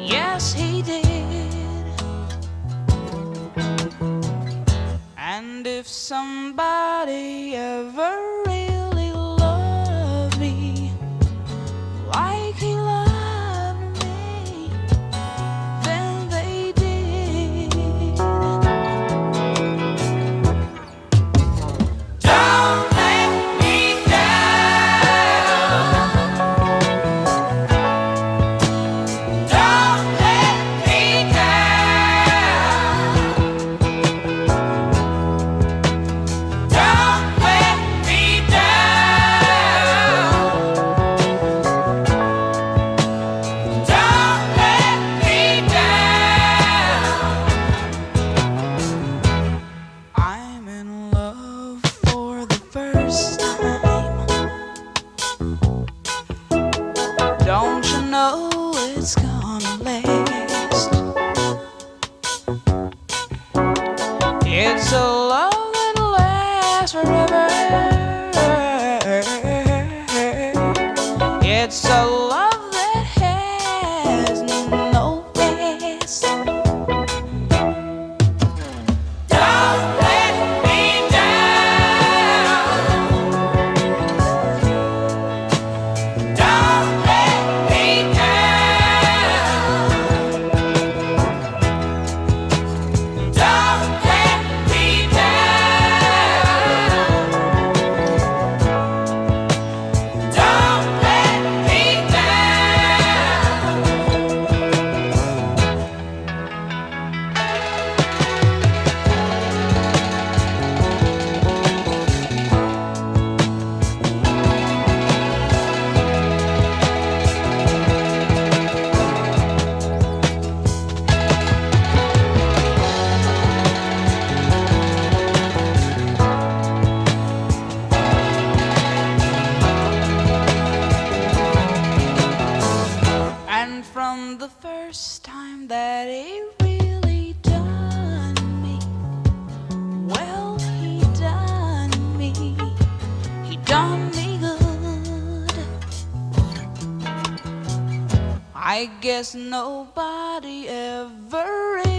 Yes, he did. And if somebody ever really loved me like he loved me, then they did. Don't let me down. Don't let me down. Don't let me down. Don't let me down. I'm in love for the first time. Don't you know it's gonna last? It's a love that lasts forever. It's a love that has no past. Don't let me down. Don't let me down. Don't let me down. Don't let me And from the first time that he really done me, well, he done me. He done me good. I guess nobody ever